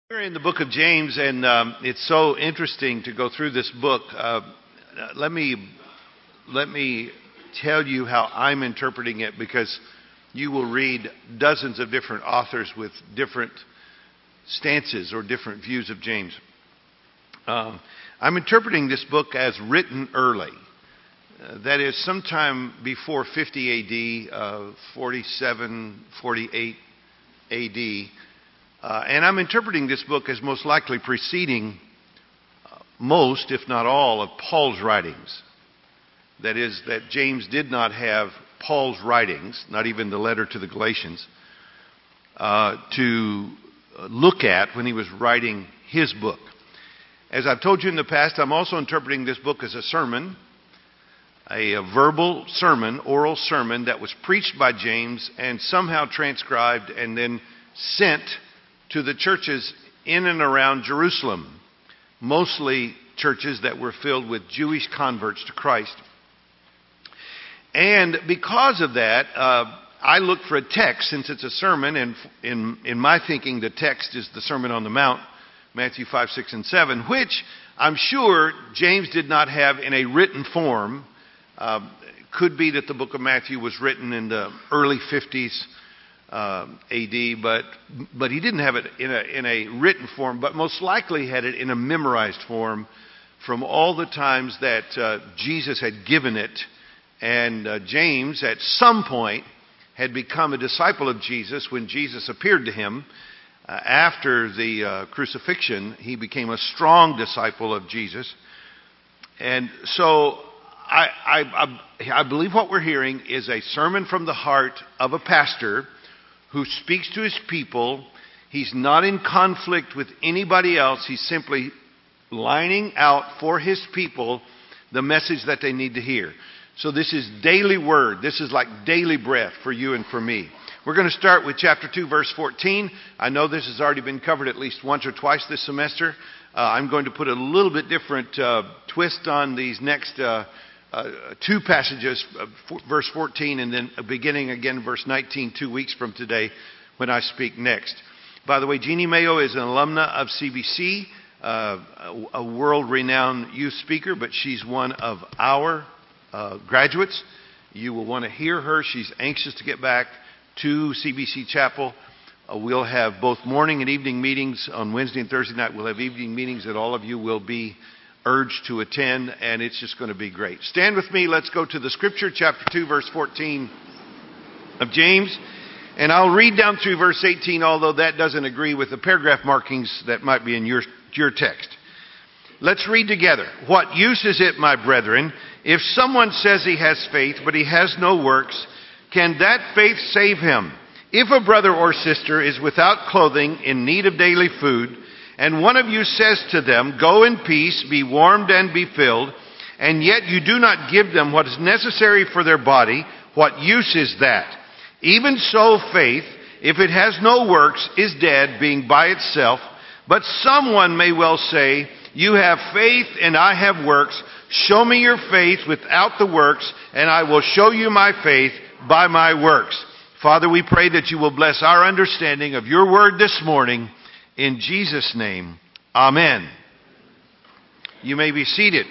We're in the book of James, and it's so interesting to go through this book. Let me tell you how I'm interpreting it, because you will read dozens of different authors with different stances or different views of James. I'm interpreting this book as written early. That is, sometime before 50 AD, 47, 48 AD. And I'm interpreting this book as most likely preceding most, if not all, of Paul's writings. That is, that James did not have Paul's writings, not even the letter to the Galatians, to look at when he was writing his book. As I've told you in the past, I'm also interpreting this book as a sermon, a verbal sermon, oral sermon that was preached by James and somehow transcribed and then sent to the churches in and around Jerusalem, mostly churches that were filled with Jewish converts to Christ. And because of that, I looked for a text, since it's a sermon, and in my thinking the text is the Sermon on the Mount, Matthew 5, 6, and 7, which I'm sure James did not have in a written form. Could be that the book of Matthew was written in the early 50s AD, but he didn't have it in a written form, but most likely had it in a memorized form from all the times that Jesus had given it. And James, at some point, had become a disciple of Jesus when Jesus appeared to him. After the crucifixion, he became a strong disciple of Jesus. And so I believe what we're hearing is a sermon from the heart of a pastor who speaks to his people. He's not in conflict with anybody else. He's simply lining out for his people the message that they need to hear. So this is daily word. This is like daily breath for you and for me. We're going to start with chapter 2, verse 14. I know this has already been covered at least once or twice this semester. I'm going to put a little bit different twist on these next two passages, verse 14 and then beginning again verse 19, 2 weeks from today when I speak next. By the way, Jeannie Mayo is an alumna of CBC, a world-renowned youth speaker, but she's one of our graduates. You will want to hear her. She's anxious to get back to CBC Chapel. We'll have both morning and evening meetings on Wednesday and Thursday night. We'll have evening meetings that all of you will be urged to attend, and it's just going to be great. Stand with me. Let's go to the scripture, chapter 2, verse 14 of James. And I'll read down through verse 18, although that doesn't agree with the paragraph markings that might be in your text. Let's read together. What use is it, my brethren, if someone says he has faith, but he has no works? Can that faith save him? If a brother or sister is without clothing, in need of daily food, and one of you says to them, go in peace, be warmed and be filled, and yet you do not give them what is necessary for their body, what use is that? Even so faith, if it has no works, is dead, being by itself. But someone may well say, you have faith and I have works. Show me your faith without the works, and I will show you my faith by my works. Father, we pray that you will bless our understanding of your word this morning. In Jesus' name, amen. You may be seated.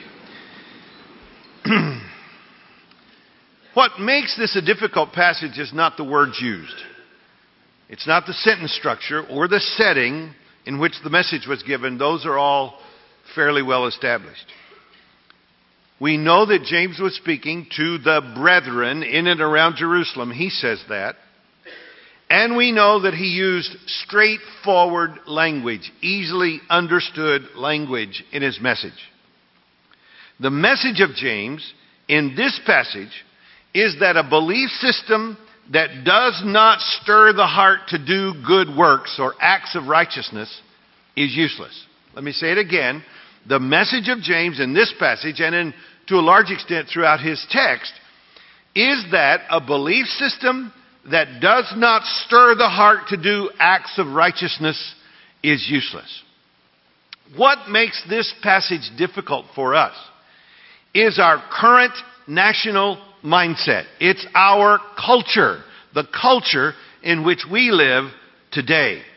What makes this a difficult passage is not the words used. It's not the sentence structure or the setting in which the message was given. Those are all fairly well established. We know that James was speaking to the brethren in and around Jerusalem. He says that. And we know that he used straightforward language, easily understood language in his message. The message of James in this passage is that a belief system that does not stir the heart to do good works or acts of righteousness is useless. Let me say it again. The message of James in this passage, and to a large extent throughout his text, is that a belief system that does not stir the heart to do acts of righteousness is useless. What makes this passage difficult for us is our current national mindset. It's our culture, the culture in which we live today.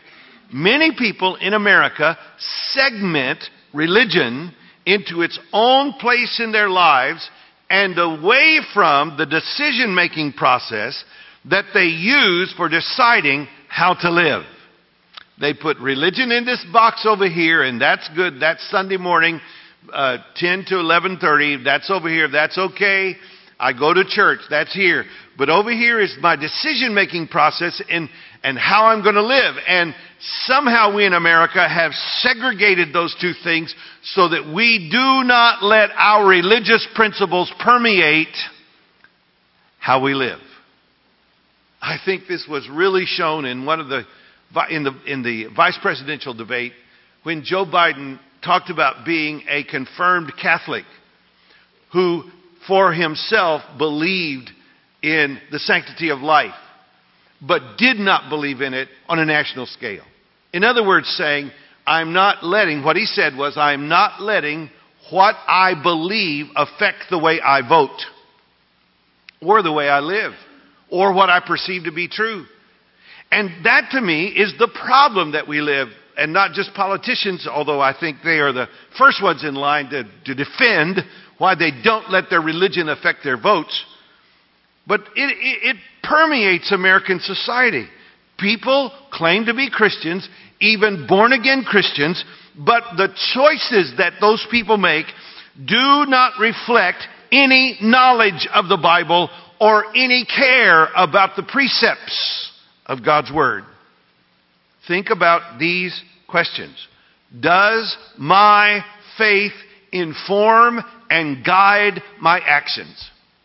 Many people in America segment religion into its own place in their lives and away from the decision-making process that they use for deciding how to live. They put religion in this box over here, and that's good. That's Sunday morning, 10 to 11:30. That's over here. That's okay. I go to church. That's here. But over here is my decision-making process and how I'm going to live. And somehow we in America have segregated those two things so that we do not let our religious principles permeate how we live. I think this was really shown in in the vice presidential debate when Joe Biden talked about being a confirmed Catholic who for himself believed in the sanctity of life, but did not believe in it on a national scale. In other words, saying, what he said was, I'm not letting what I believe affect the way I vote, or the way I live, or what I perceive to be true. And that to me is the problem that we live, and not just politicians, although I think they are the first ones in line to defend why they don't let their religion affect their votes. But it permeates American society. People claim to be Christians, even born-again Christians, but the choices that those people make do not reflect any knowledge of the Bible or any care about the precepts of God's Word. Think about these questions. Does my faith inform and guide my actions?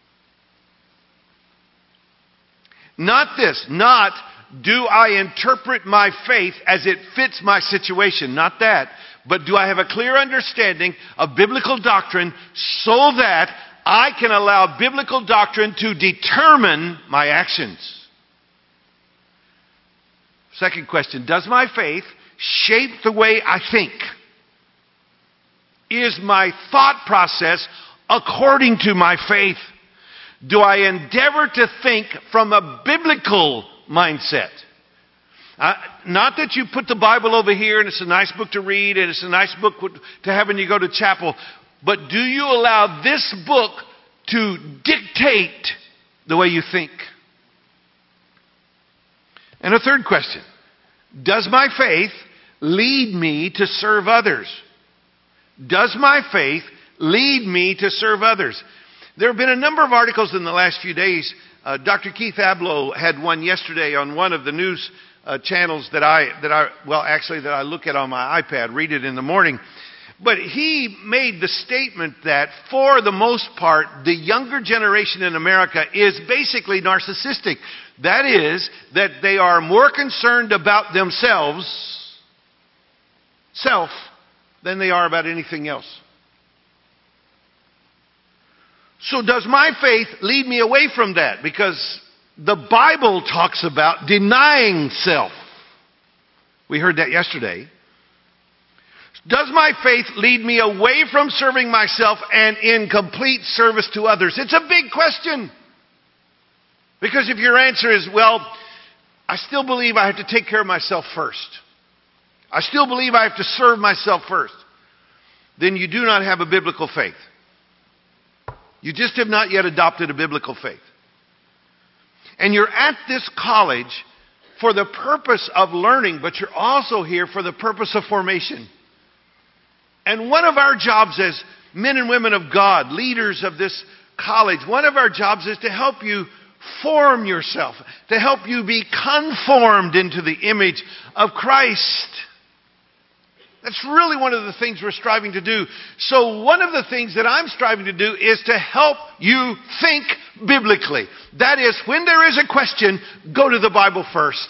Not do I interpret my faith as it fits my situation? Not that. But do I have a clear understanding of biblical doctrine so that I can allow biblical doctrine to determine my actions? Second question, does my faith shape the way I think? Is my thought process according to my faith? Do I endeavor to think from a biblical mindset? Not that you put the Bible over here and it's a nice book to read and it's a nice book to have when you go to chapel, but do you allow this book to dictate the way you think? And a third question, does my faith lead me to serve others? Does my faith lead me to serve others? There have been a number of articles in the last few days. Dr. Keith Abloh had one yesterday on one of the news channels that I look at on my iPad, read it in the morning. But he made the statement that for the most part, the younger generation in America is basically narcissistic. That is, that they are more concerned about themselves, than they are about anything else. So does my faith lead me away from that? Because the Bible talks about denying self. We heard that yesterday. Does my faith lead me away from serving myself and in complete service to others? It's a big question. Because if your answer is, well, I still believe I have to take care of myself first. I still believe I have to serve myself first. Then you do not have a biblical faith. You just have not yet adopted a biblical faith. And you're at this college for the purpose of learning, but you're also here for the purpose of formation. And one of our jobs as men and women of God, leaders of this college, one of our jobs is to help you form yourself, to help you be conformed into the image of Christ. That's really one of the things we're striving to do. So one of the things that I'm striving to do is to help you think biblically. That is, when there is a question, go to the Bible first.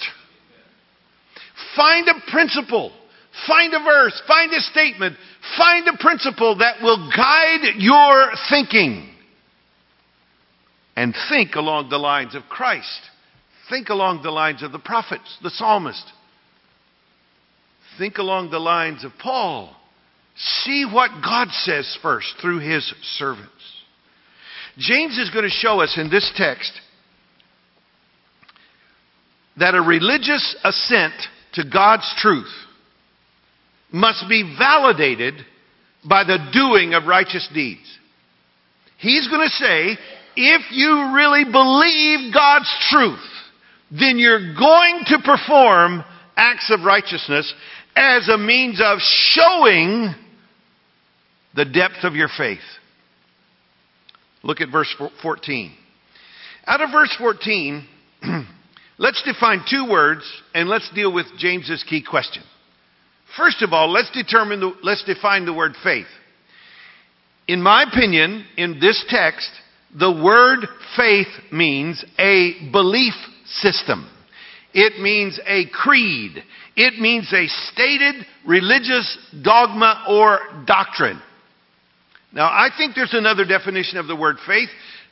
Find a principle. Find a verse. Find a statement. Find a principle that will guide your thinking. And think along the lines of Christ. Think along the lines of the prophets, the psalmist. Think along the lines of Paul. See what God says first through his servants. James is going to show us in this text that a religious assent to God's truth must be validated by the doing of righteous deeds. He's going to say, if you really believe God's truth, then you're going to perform acts of righteousness as a means of showing the depth of your faith. Look at verse 14. Out of verse 14, let's define two words and let's deal with James's key question. First of all, let's define the word faith. In my opinion, in this text, the word faith means a belief system. It means a creed. It means a stated religious dogma or doctrine. Now, I think there's another definition of the word faith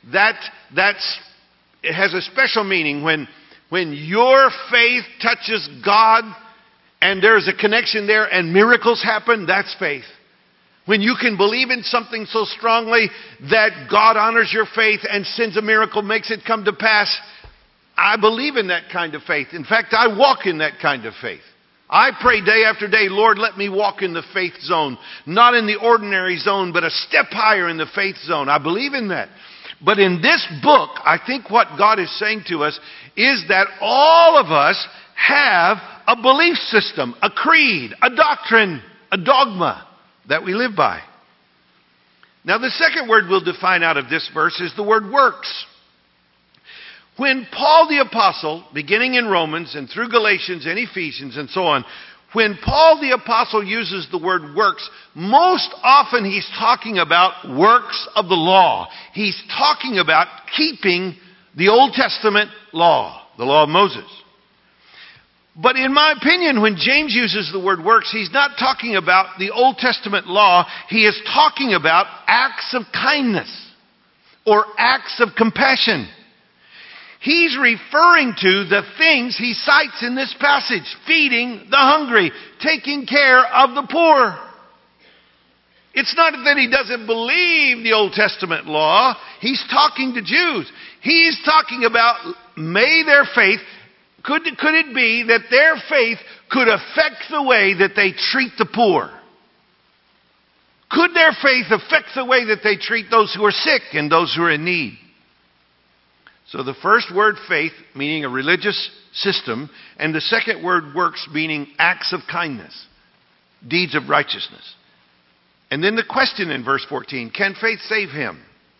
it has a special meaning when your faith touches God and there's a connection there and miracles happen. That's faith. When you can believe in something so strongly that God honors your faith and sends a miracle, makes it come to pass. I believe in that kind of faith. In fact, I walk in that kind of faith. I pray day after day, Lord, let me walk in the faith zone. Not in the ordinary zone, but a step higher in the faith zone. I believe in that. But in this book, I think what God is saying to us is that all of us have a belief system, a creed, a doctrine, a dogma that we live by. Now, the second word we'll define out of this verse is the word works. When Paul the Apostle, beginning in Romans and through Galatians and Ephesians and so on, when Paul the Apostle uses the word works, most often he's talking about works of the law. He's talking about keeping the Old Testament law, the law of Moses. But in my opinion, when James uses the word works, he's not talking about the Old Testament law. He is talking about acts of kindness or acts of compassion. He's referring to the things he cites in this passage. Feeding the hungry, taking care of the poor. It's not that he doesn't believe the Old Testament law. He's talking to Jews. He's talking about may their faith, could it be that their faith could affect the way that they treat the poor? Could their faith affect the way that they treat those who are sick and those who are in need? So the first word, faith, meaning a religious system, and the second word, works, meaning acts of kindness, deeds of righteousness. And then the question in verse 14, can faith save him?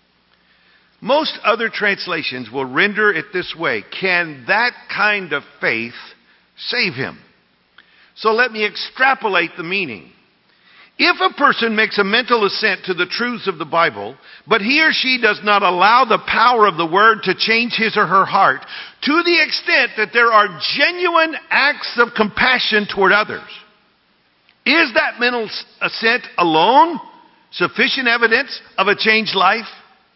Most other translations will render it this way, can that kind of faith save him? So let me extrapolate the meaning. If a person makes a mental assent to the truths of the Bible, but he or she does not allow the power of the Word to change his or her heart, to the extent that there are genuine acts of compassion toward others, is that mental assent alone sufficient evidence of a changed life?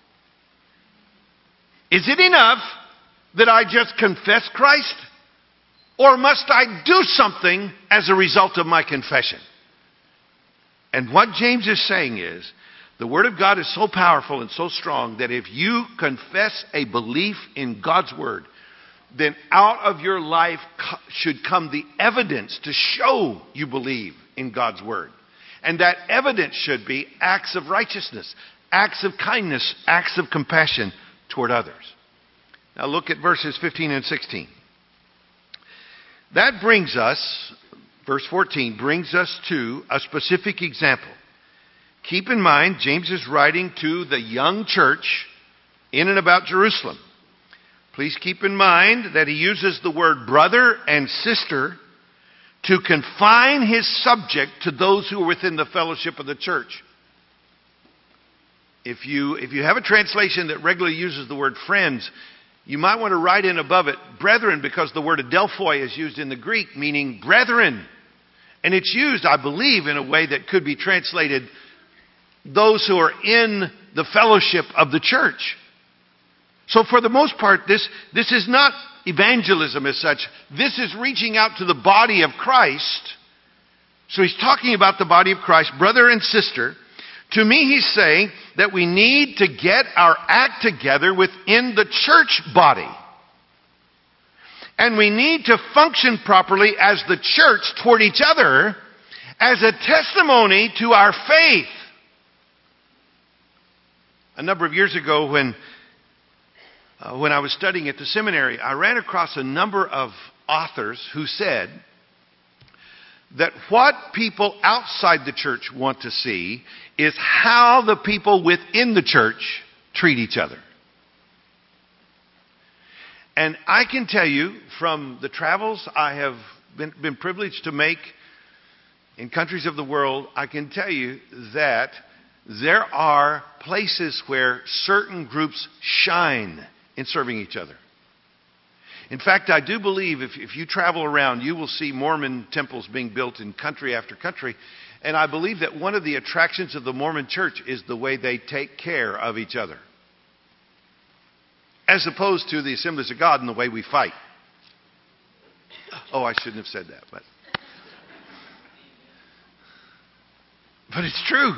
Is it enough that I just confess Christ? Or must I do something as a result of my confession? And what James is saying is, the Word of God is so powerful and so strong that if you confess a belief in God's Word, then out of your life should come the evidence to show you believe in God's Word. And that evidence should be acts of righteousness, acts of kindness, acts of compassion toward others. Now look at verses 15 and 16. That brings us, verse 14, brings us to a specific example. Keep in mind, James is writing to the young church in and about Jerusalem. Please keep in mind that he uses the word brother and sister to confine his subject to those who are within the fellowship of the church. If you have a translation that regularly uses the word friends, you might want to write in above it brethren, because the word adelphoi is used in the Greek, meaning brethren. And it's used, I believe, in a way that could be translated those who are in the fellowship of the church. So for the most part, this is not evangelism as such. This is reaching out to the body of Christ. So he's talking about the body of Christ, brother and sister. To me, he's saying that we need to get our act together within the church body. And we need to function properly as the church toward each other as a testimony to our faith. A number of years ago when I was studying at the seminary, I ran across a number of authors who said that what people outside the church want to see is how the people within the church treat each other. And I can tell you from the travels I have been privileged to make in countries of the world, I can tell you that there are places where certain groups shine in serving each other. In fact, I do believe if you travel around, you will see Mormon temples being built in country after country. And I believe that one of the attractions of the Mormon church is the way they take care of each other, as opposed to the Assemblies of God and the way we fight. Oh, I shouldn't have said that, but it's true.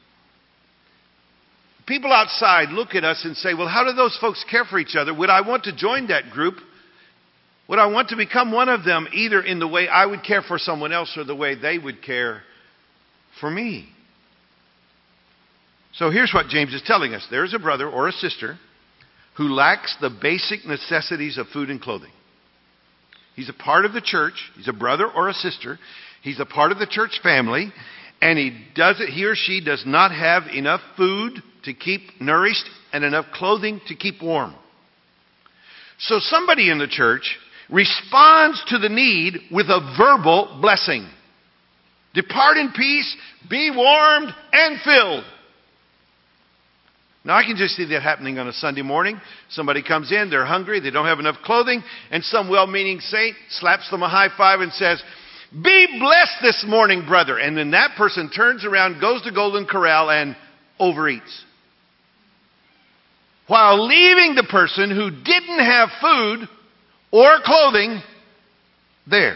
People outside look at us and say, well, how do those folks care for each other? Would I want to join that group? Would I want to become one of them, either in the way I would care for someone else or the way they would care for me? So here's what James is telling us. There's a brother or a sister who lacks the basic necessities of food and clothing. He's a part of the church. He's a brother or a sister. He's a part of the church family. And he or she does not have enough food to keep nourished and enough clothing to keep warm. So somebody in the church responds to the need with a verbal blessing. Depart in peace, be warmed and filled. Now I can just see that happening on a Sunday morning. Somebody comes in, they're hungry, they don't have enough clothing, and some well-meaning saint slaps them a high five and says, be blessed this morning, brother. And then that person turns around, goes to Golden Corral, and overeats, while leaving the person who didn't have food or clothing there,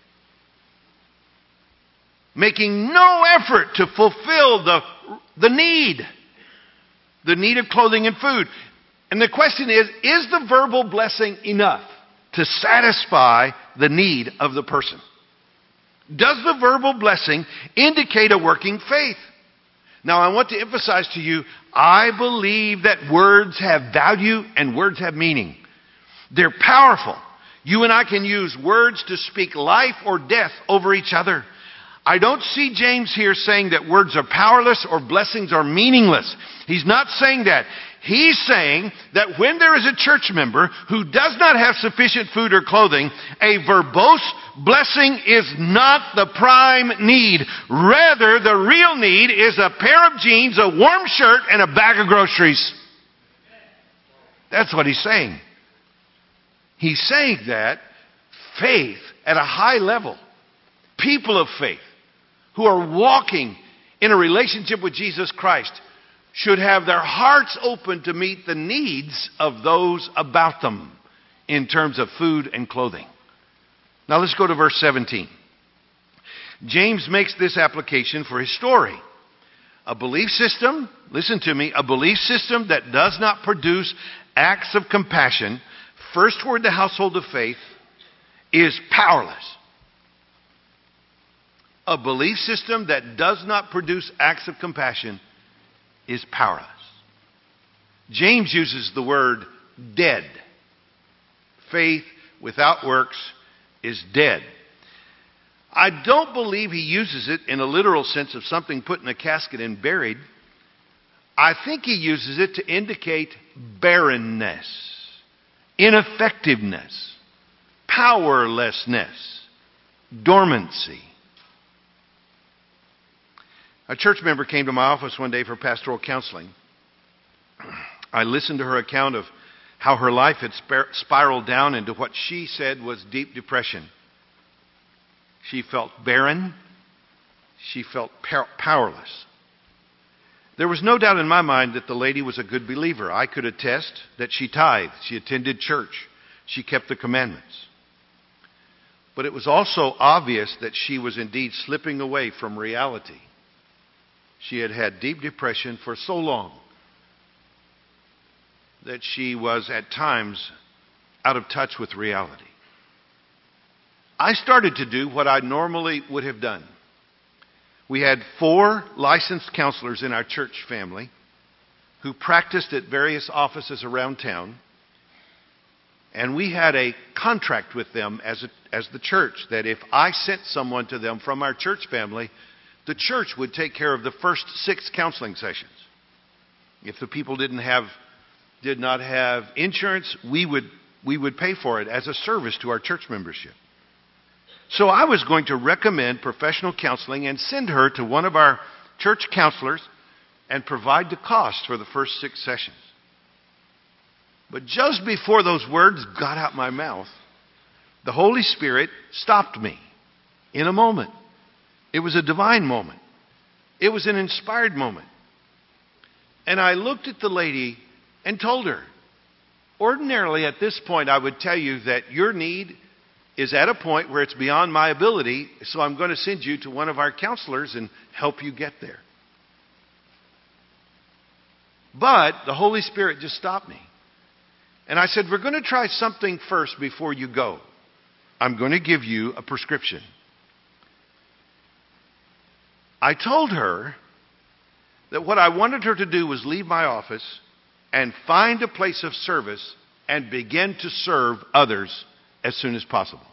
making no effort to fulfill the need of clothing and food. And the question is the verbal blessing enough to satisfy the need of the person? Does the verbal blessing indicate a working faith? Now, I want to emphasize to you, I believe that words have value and words have meaning. They're powerful. You and I can use words to speak life or death over each other. I don't see James here saying that words are powerless or blessings are meaningless. He's not saying that. He's saying that when there is a church member who does not have sufficient food or clothing, a verbose blessing is not the prime need. Rather, the real need is a pair of jeans, a warm shirt, and a bag of groceries. That's what he's saying. He's saying that faith at a high level, people of faith who are walking in a relationship with Jesus Christ, should have their hearts open to meet the needs of those about them in terms of food and clothing. Now let's go to verse 17. James makes this application for his story. A belief system, listen to me, a belief system that does not produce acts of compassion first toward the household of faith is powerless. A belief system that does not produce acts of compassion is powerless. James uses the word dead. Faith without works is dead. I don't believe he uses it in a literal sense of something put in a casket and buried. I think he uses it to indicate barrenness, ineffectiveness, powerlessness, dormancy. A church member came to my office one day for pastoral counseling. I listened to her account of how her life had spiraled down into what she said was deep depression. She felt barren. She felt powerless. There was no doubt in my mind that the lady was a good believer. I could attest that she tithed. She attended church. She kept the commandments. But it was also obvious that she was indeed slipping away from reality. She had had deep depression for so long that she was at times out of touch with reality. I started to do what I normally would have done. We had 4 licensed counselors in our church family who practiced at various offices around town. And we had a contract with them as the church that if I sent someone to them from our church family, the church would take care of the first 6 counseling sessions. If the people did not have insurance, we would pay for it as a service to our church membership. So I was going to recommend professional counseling and send her to one of our church counselors and provide the cost for the first 6 sessions. But just before those words got out my mouth, the Holy Spirit stopped me in a moment. It was a divine moment. It was an inspired moment. And I looked at the lady and told her, ordinarily at this point I would tell you that your need is at a point where it's beyond my ability, so I'm going to send you to one of our counselors and help you get there. But the Holy Spirit just stopped me. And I said, we're going to try something first before you go. I'm going to give you a prescription. I told her that what I wanted her to do was leave my office and find a place of service and begin to serve others as soon as possible.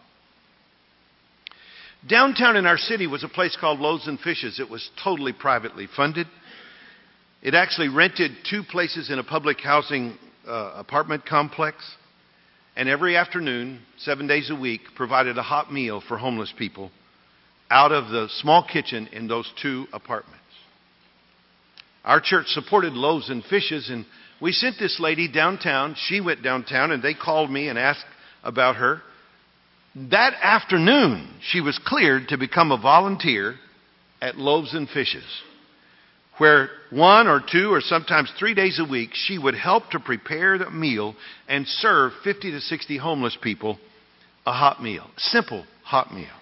Downtown in our city was a place called Loaves and Fishes. It was totally privately funded. It actually rented 2 places in a public housing apartment complex. And every afternoon, 7 days a week, provided a hot meal for homeless people out of the small kitchen in those 2 apartments. Our church supported Loaves and Fishes, and we sent this lady downtown. She went downtown, and they called me and asked about her. That afternoon, she was cleared to become a volunteer at Loaves and Fishes, where 1 or 2 or sometimes 3 days a week, she would help to prepare the meal and serve 50 to 60 homeless people a hot meal, simple hot meal.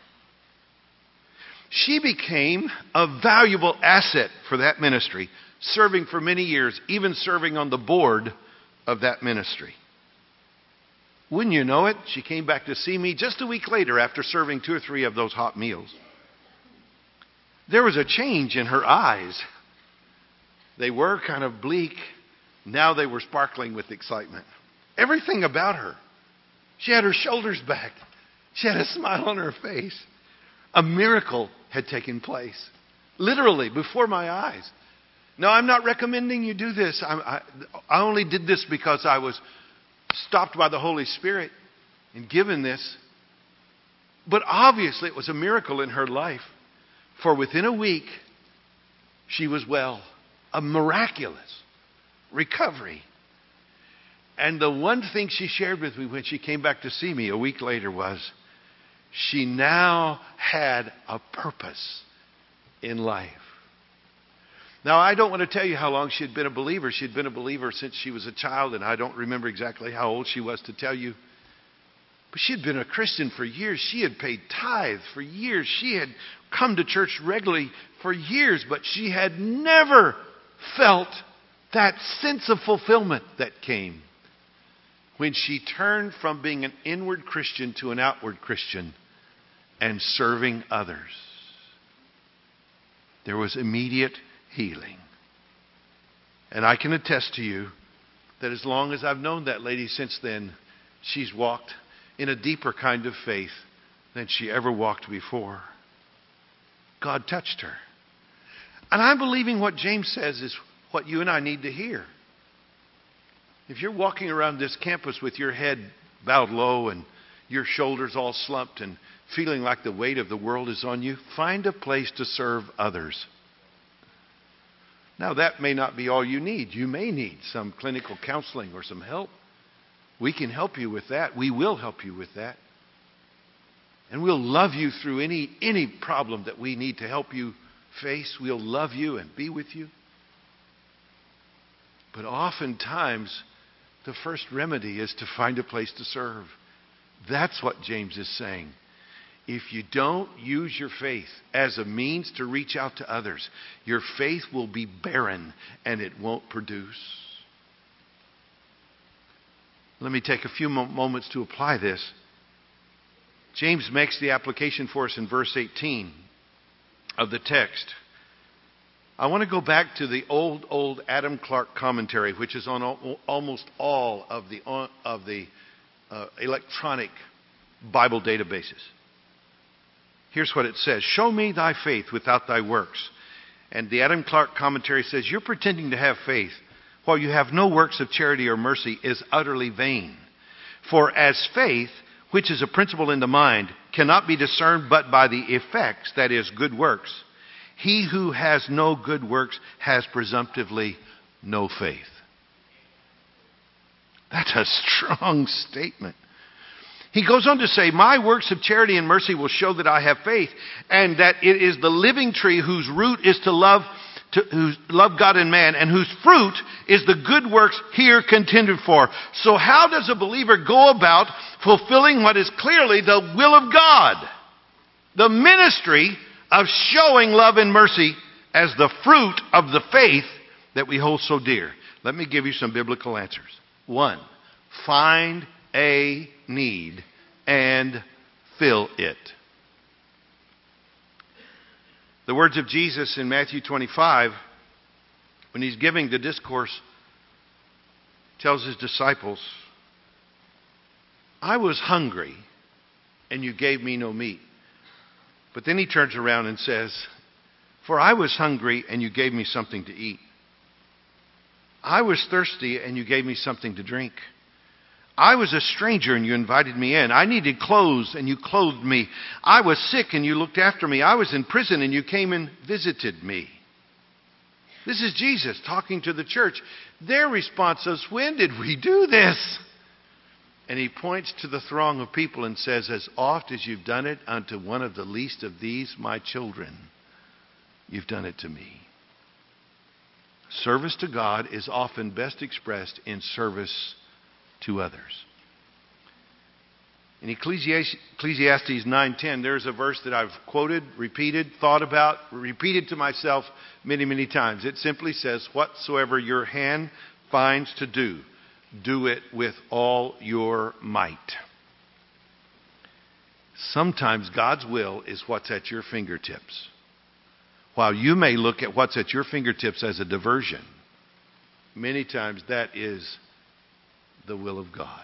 She became a valuable asset for that ministry, serving for many years, even serving on the board of that ministry. Wouldn't you know it, she came back to see me just a week later after serving 2 or 3 of those hot meals. There was a change in her eyes. They were kind of bleak. Now they were sparkling with excitement. Everything about her. She had her shoulders back. She had a smile on her face. A miracle had taken place. Literally, before my eyes. Now, I'm not recommending you do this. I only did this because I was stopped by the Holy Spirit and given this. But obviously, it was a miracle in her life. For within a week, she was well. A miraculous recovery. And the one thing she shared with me when she came back to see me a week later was she now had a purpose in life. Now, I don't want to tell you how long she had been a believer. She had been a believer since she was a child, and I don't remember exactly how old she was to tell you. But she had been a Christian for years. She had paid tithe for years. She had come to church regularly for years, but she had never felt that sense of fulfillment that came when she turned from being an inward Christian to an outward Christian and serving others. There was immediate healing. And I can attest to you that as long as I've known that lady since then, she's walked in a deeper kind of faith than she ever walked before. God touched her. And I'm believing what James says is what you and I need to hear. If you're walking around this campus with your head bowed low and your shoulders all slumped and feeling like the weight of the world is on you, find a place to serve others. Now, that may not be all you need. You may need some clinical counseling or some help. We can help you with that. We will help you with that. And we'll love you through any problem that we need to help you face. We'll love you and be with you. But oftentimes, the first remedy is to find a place to serve. That's what James is saying. If you don't use your faith as a means to reach out to others, your faith will be barren and it won't produce. Let me take a few moments to apply this. James makes the application for us in verse 18 of the text. I want to go back to the old Adam Clarke commentary, which is on almost all of the electronic Bible databases. Here's what it says. Show me thy faith without thy works. And the Adam Clarke commentary says, you're pretending to have faith while you have no works of charity or mercy is utterly vain. For as faith, which is a principle in the mind, cannot be discerned but by the effects, that is, good works, he who has no good works has presumptively no faith. That's a strong statement. He goes on to say, my works of charity and mercy will show that I have faith, and that it is the living tree whose root is to love God and man, and whose fruit is the good works here contended for. So how does a believer go about fulfilling what is clearly the will of God? The ministry of showing love and mercy as the fruit of the faith that we hold so dear. Let me give you some biblical answers. 1, find a need and fill it. The words of Jesus in Matthew 25, when he's giving the discourse, tells his disciples, I was hungry and you gave me no meat. But then he turns around and says, for I was hungry and you gave me something to eat. I was thirsty and you gave me something to drink. I was a stranger and you invited me in. I needed clothes and you clothed me. I was sick and you looked after me. I was in prison and you came and visited me. This is Jesus talking to the church. Their response is, when did we do this? And he points to the throng of people and says, as oft as you've done it unto one of the least of these, my children, you've done it to me. Service to God is often best expressed in service to others. In Ecclesiastes 9:10, there's a verse that I've quoted, repeated, thought about, repeated to myself many, many times. It simply says, whatsoever your hand finds to do, do it with all your might. Sometimes God's will is what's at your fingertips. While you may look at what's at your fingertips as a diversion, many times that is the will of God.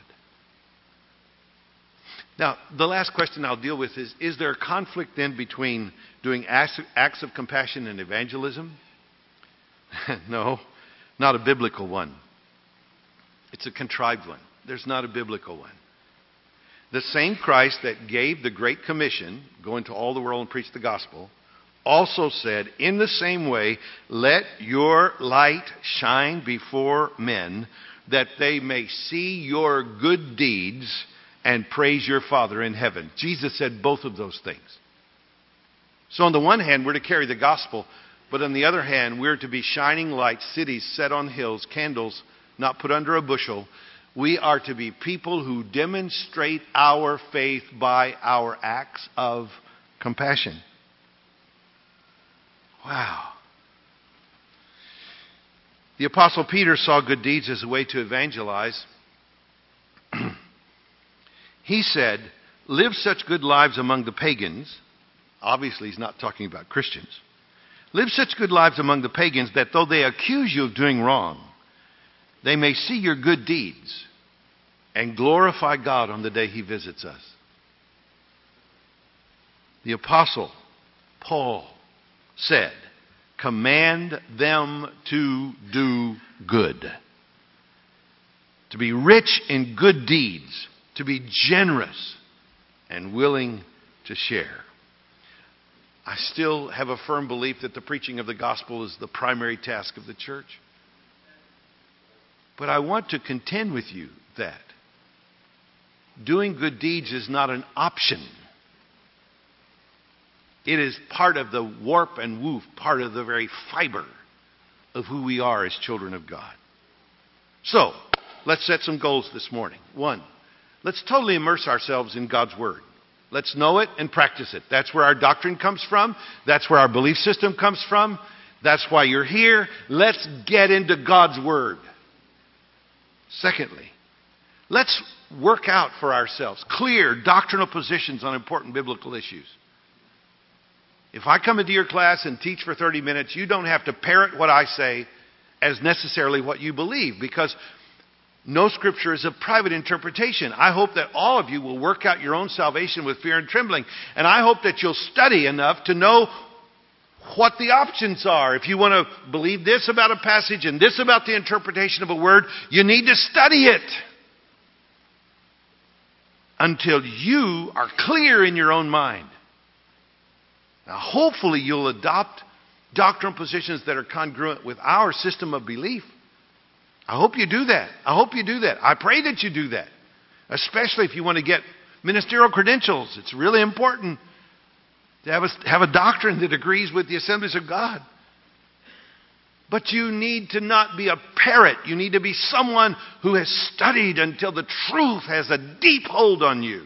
Now, the last question I'll deal with is there a conflict then between doing acts of compassion and evangelism? No, not a biblical one. It's a contrived one. There's not a biblical one. The same Christ that gave the Great Commission, go into all the world and preach the gospel, also said, in the same way, let your light shine before men, that they may see your good deeds and praise your Father in heaven. Jesus said both of those things. So on the one hand, we're to carry the gospel, but on the other hand, we're to be shining lights, cities set on hills, candles not put under a bushel. We are to be people who demonstrate our faith by our acts of compassion. Wow. The Apostle Peter saw good deeds as a way to evangelize. He said, live such good lives among the pagans. Obviously, he's not talking about Christians. Live such good lives among the pagans that though they accuse you of doing wrong, they may see your good deeds and glorify God on the day he visits us. The Apostle Paul said, command them to do good. To be rich in good deeds. To be generous and willing to share. I still have a firm belief that the preaching of the gospel is the primary task of the church. But I want to contend with you that doing good deeds is not an option. It is part of the warp and woof, part of the very fiber of who we are as children of God. So, let's set some goals this morning. 1, let's totally immerse ourselves in God's Word. Let's know it and practice it. That's where our doctrine comes from. That's where our belief system comes from. That's why you're here. Let's get into God's Word. Secondly, Let's work out for ourselves clear doctrinal positions on important biblical issues. If I come into your class and teach for 30 minutes, you don't have to parrot what I say as necessarily what you believe, because no scripture is a private interpretation. I hope that all of you will work out your own salvation with fear and trembling. And I hope that you'll study enough to know what the options are. If you want to believe this about a passage and this about the interpretation of a word, you need to study it until you are clear in your own mind. Now, hopefully you'll adopt doctrinal positions that are congruent with our system of belief. I hope you do that. I hope you do that. I pray that you do that. Especially if you want to get ministerial credentials. It's really important to have a doctrine that agrees with the Assemblies of God. But you need to not be a parrot. You need to be someone who has studied until the truth has a deep hold on you.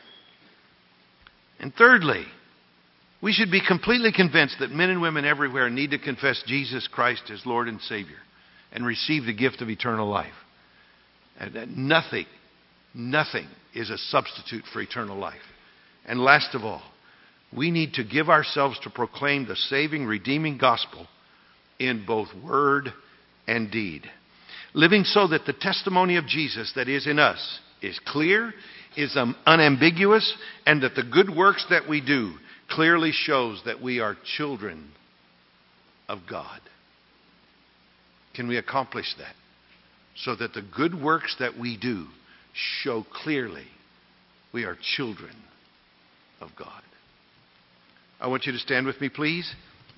And thirdly, we should be completely convinced that men and women everywhere need to confess Jesus Christ as Lord and Savior and receive the gift of eternal life. And that nothing is a substitute for eternal life. And last of all, we need to give ourselves to proclaim the saving, redeeming gospel in both word and deed. Living so that the testimony of Jesus that is in us is clear, is unambiguous, and that the good works that we do clearly shows that we are children of God. Can we accomplish that? So that the good works that we do show clearly we are children of God. I want you to stand with me, please.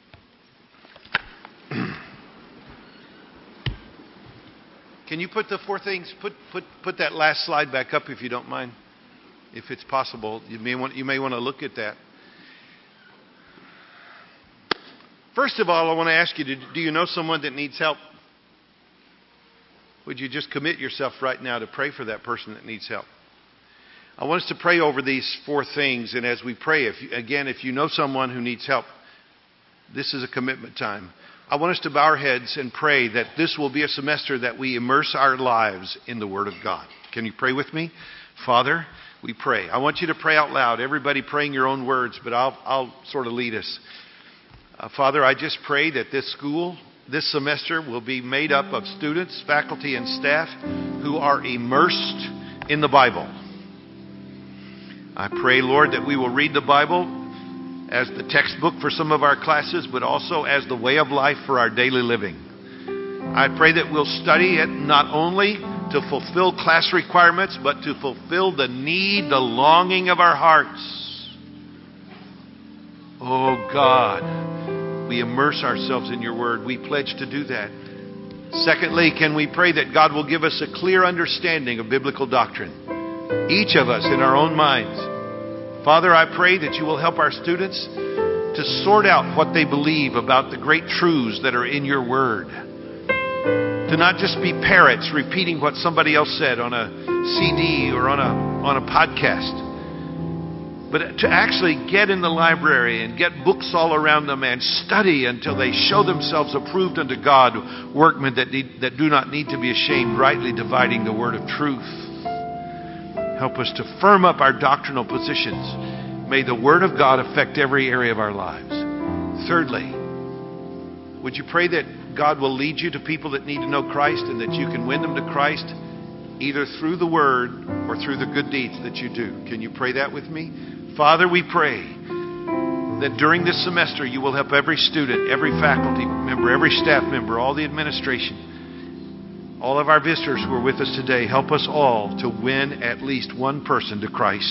Can you put the four things, put that last slide back up if you don't mind? If it's possible, you may want to look at that. First of all, I want to ask you, do you know someone that needs help? Would you just commit yourself right now to pray for that person that needs help? I want us to pray over these four things. And as we pray, if you know someone who needs help, this is a commitment time. I want us to bow our heads and pray that this will be a semester that we immerse our lives in the Word of God. Can you pray with me? Father, we pray. I want you to pray out loud. Everybody praying your own words, but I'll sort of lead us. Father, I just pray that this school, this semester, will be made up of students, faculty, and staff who are immersed in the Bible. I pray, Lord, that we will read the Bible as the textbook for some of our classes, but also as the way of life for our daily living. I pray that we'll study it not only to fulfill class requirements, but to fulfill the need, the longing of our hearts. Oh God, we immerse ourselves in your word. We pledge to do that. Secondly, can we pray that God will give us a clear understanding of biblical doctrine? Each of us in our own minds. Father, I pray that you will help our students to sort out what they believe about the great truths that are in your word. To not just be parrots repeating what somebody else said on a CD or on a podcast, but to actually get in the library and get books all around them and study until they show themselves approved unto God, workmen that do not need to be ashamed, rightly dividing the word of truth. Help us to firm up our doctrinal positions. May the Word of God affect every area of our lives. Thirdly, would you pray that God will lead you to people that need to know Christ and that you can win them to Christ either through the Word or through the good deeds that you do? Can you pray that with me? Father, we pray that during this semester you will help every student, every faculty member, every staff member, all the administration, all of our visitors who are with us today, help us all to win at least one person to Christ.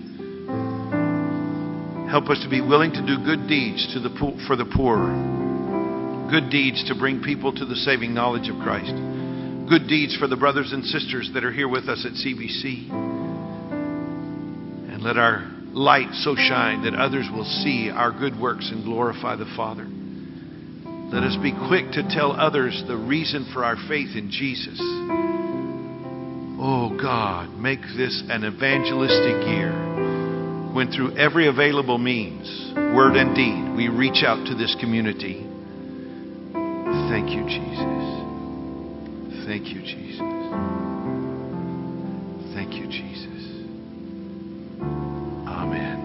Help us to be willing to do good deeds for the poor. Good deeds to bring people to the saving knowledge of Christ. Good deeds for the brothers and sisters that are here with us at CBC. And let our light so shine that others will see our good works and glorify the Father. Let us be quick to tell others the reason for our faith in Jesus. Oh God, make this an evangelistic year when through every available means, word and deed, we reach out to this community. Thank you, Jesus. Thank you, Jesus. Thank you, Jesus. Amen.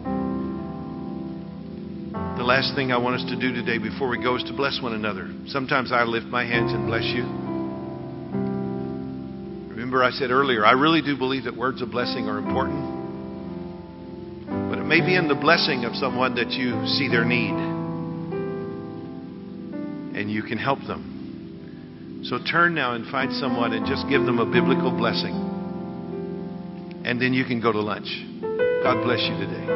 The last thing I want us to do today before we go is to bless one another. Sometimes I lift my hands and bless you. Remember I said earlier, I really do believe that words of blessing are important. But it may be in the blessing of someone that you see their need. And you can help them. So turn now and find someone and just give them a biblical blessing. And then you can go to lunch. God bless you today.